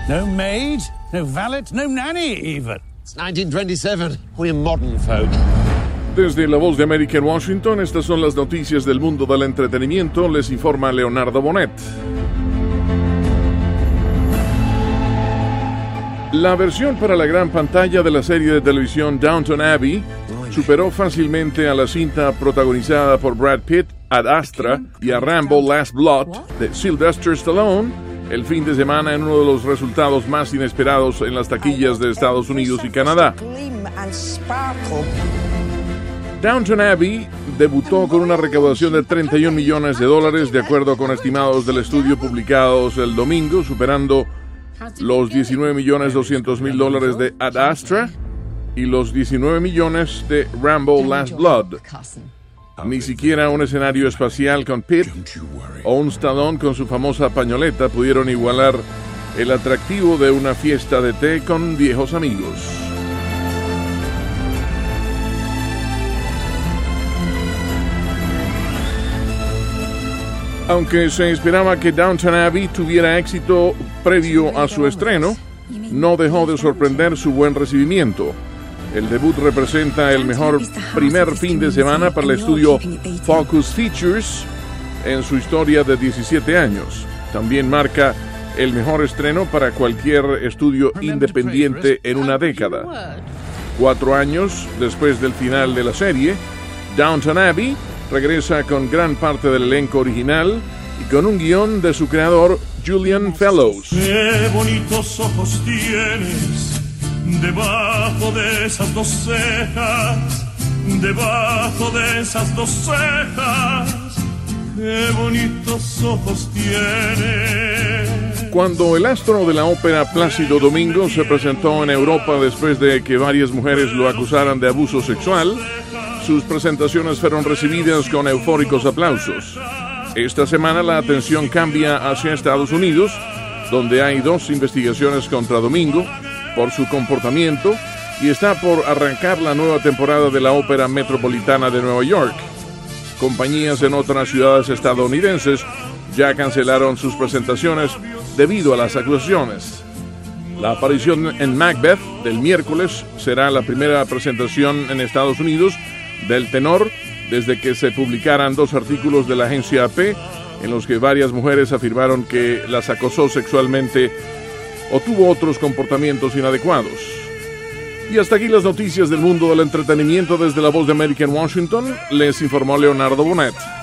No maid, no valet, no nanny even. It's 1927. We're modern folk. Desde La Voz de América en Washington, estas son las noticias del mundo del entretenimiento. Les informa Leonardo Bonet. La versión para la gran pantalla de la serie de televisión Downton Abbey superó fácilmente a la cinta protagonizada por Brad Pitt, Ad Astra, y a Rambo Last Blood de Sylvester Stallone el fin de semana en uno de los resultados más inesperados en las taquillas de Estados Unidos y Canadá. Downton Abbey debutó con una recaudación de $31 millones de acuerdo con estimados del estudio publicados el domingo, superando los $19.200.000 de Ad Astra y los $19 millones de Rambo Last Blood. Ni siquiera un escenario espacial con Pitt o un Stallone con su famosa pañoleta pudieron igualar el atractivo de una fiesta de té con viejos amigos. Aunque se esperaba que Downton Abbey tuviera éxito previo a su estreno, no dejó de sorprender su buen recibimiento. El debut representa el mejor primer fin de semana para el estudio Focus Features en su historia de 17 años. También marca el mejor estreno para cualquier estudio independiente en una década. 4 años después del final de la serie, Downton Abbey regresa con gran parte del elenco original y con un guión de su creador, Julian Fellowes. ¡Qué bonitos ojos tienes debajo de esas dos cejas! Debajo de esas dos cejas, ¡qué bonitos ojos tienes! Cuando el astro de la ópera Plácido Domingo se presentó en Europa después de que varias mujeres lo acusaran de abuso sexual, sus presentaciones fueron recibidas con eufóricos aplausos. Esta semana la atención cambia hacia Estados Unidos, donde hay 2 investigaciones contra Domingo por su comportamiento y está por arrancar la nueva temporada de la Ópera Metropolitana de Nueva York. Compañías en otras ciudades estadounidenses ya cancelaron sus presentaciones debido a las acusaciones. La aparición en Macbeth del miércoles será la primera presentación en Estados Unidos del tenor desde que se publicaran 2 artículos de la agencia AP en los que varias mujeres afirmaron que las acosó sexualmente o tuvo otros comportamientos inadecuados. Y hasta aquí las noticias del mundo del entretenimiento desde La Voz de América en Washington. Les informó Leonardo Bonet.